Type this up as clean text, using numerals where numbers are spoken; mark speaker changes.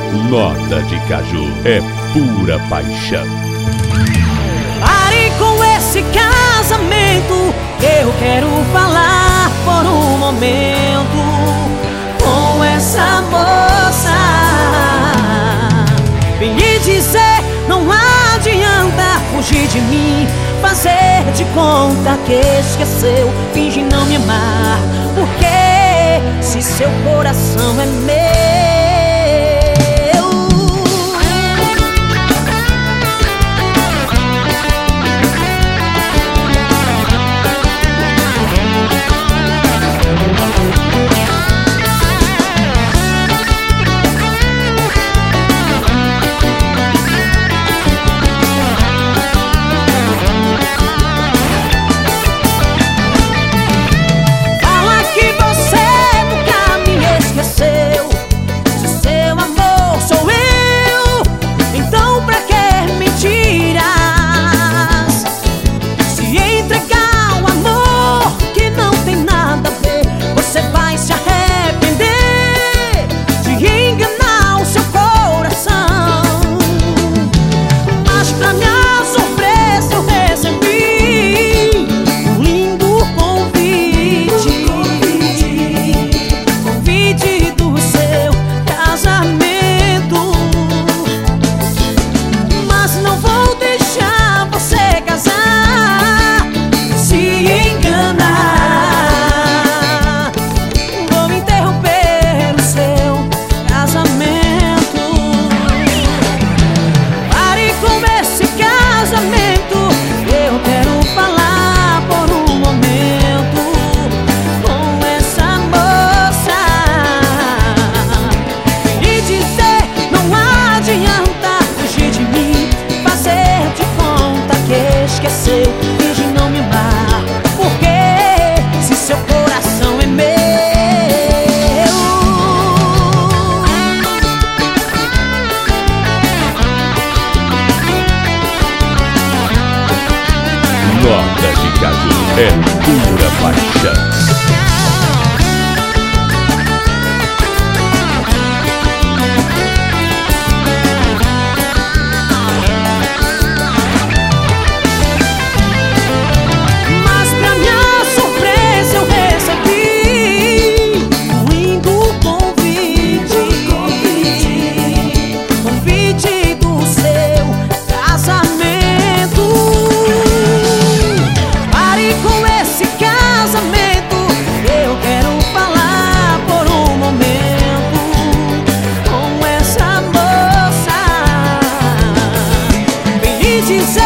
Speaker 1: Nota de Caju é pura paixão.
Speaker 2: Pare com esse casamento, eu quero falar por um momento com essa moça. Vem lhe dizer, não adianta fugir de mim, fazer de conta que esqueceu, finge não me amar, porque se seu coração é meu. Finge não me amar, porque se seu coração é meu.
Speaker 1: Nota de Caju é pura paixão. Dizer